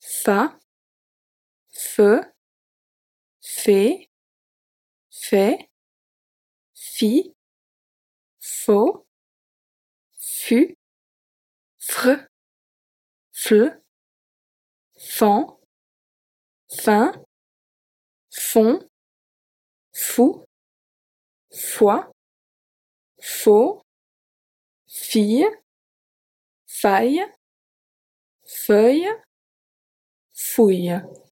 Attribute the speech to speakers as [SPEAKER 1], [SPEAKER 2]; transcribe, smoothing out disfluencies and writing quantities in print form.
[SPEAKER 1] fa, fe, fé, fait, fi, faux, fu, fr, fl, fan, fin, fond, fou, foi, faux, fille, faille, feuille, fouille.